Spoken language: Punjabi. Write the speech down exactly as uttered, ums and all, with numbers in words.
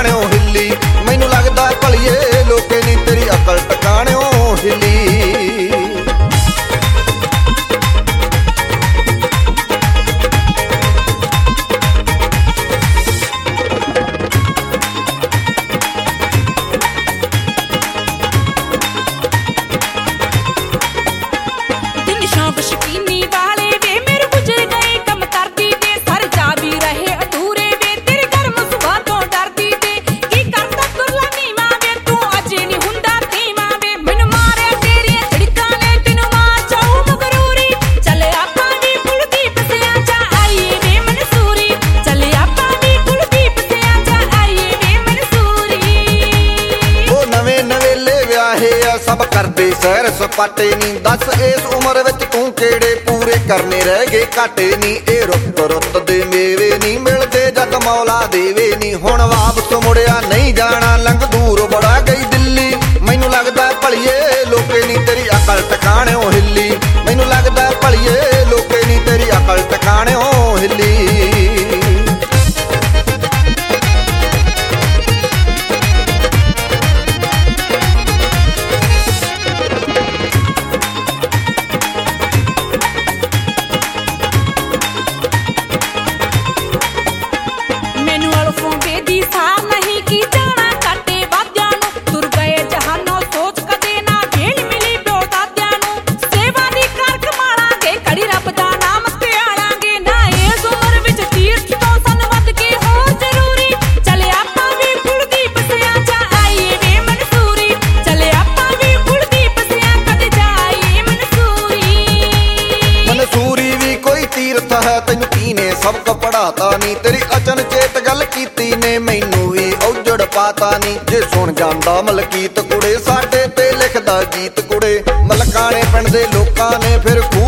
ਟਿਕਾਣਿਓ ਹਿੱਲੀ। ਮੈਨੂੰ ਲੱਗਦਾ ਭਲੀਏ ਲੋਕੇ ਨੀ ਤੇਰੀ ਅਕਲ ਟਿਕਾਣਿਓ ਹਿੱਲੀ। ਸਭ ਕਰਦੇ ਸੈਰ ਸਪਾਟੇ ਨੀ, ਦੱਸ ਇਸ ਉਮਰ ਵਿੱਚ ਤੂੰ ਕਿਹੜੇ ਪੂਰੇ ਕਰਨੇ ਰਹਿ ਗਏ ਘਾਟੇ ਨੀ। ਇਹ ਰੁੱਤ ਰੁੱਤ ਦੇ ਮੇਵੇ ਨੀ ਮਿਲਦੇ ਜਦ ਮੌਲਾ ਦੇਵੇ ਨੀ। ਹੁਣ ਵਾਪਸ ਮੁੜਿਆ ਨਹੀਂ ਜਾਣਾ ਲੰਘ ਦੂਰ ਬੜਾ ਗਈ ਦਿੱਲੀ। ਮੈਨੂੰ ਲੱਗਦਾ ਭਲੀਏ ਲੋਕੇ ਨੀ ਤੇਰੀ ਅਕਲ ਟਿਕਾਣਿਓ ਹਿੱਲੀ। ਮੈਨੂੰ ਲੱਗਦਾ ਭਲੀਏ ਲੋਕੇ ਨੀ ਤੇਰੀ ਅਕਲ ਟਿਕਾਣਿਓ ਹਿੱਲੀ। ਤੈਨੂੰ ਕੀ ਨੇ ਸਬਕ ਪੜਾਤਾ ਨੀ, ਤੇਰੀ ਅਚਨਚੇਤ ਗੱਲ ਕੀਤੀ ਨੇ ਮੈਨੂੰ ਵੀ ਔਜੜ ਪਾਤਾ ਨੀ। ਜੇ ਸੁਣ ਜਾਂਦਾ ਮਲਕੀਤ ਕੁੜੇ ਸਾਡੇ ਤੇ ਲਿਖਦਾ ਗੀਤ ਕੁੜੇ। ਮਲਕਾਣੇ ਪਿੰਡ ਦੇ ਲੋਕਾਂ ਨੇ ਫਿਰ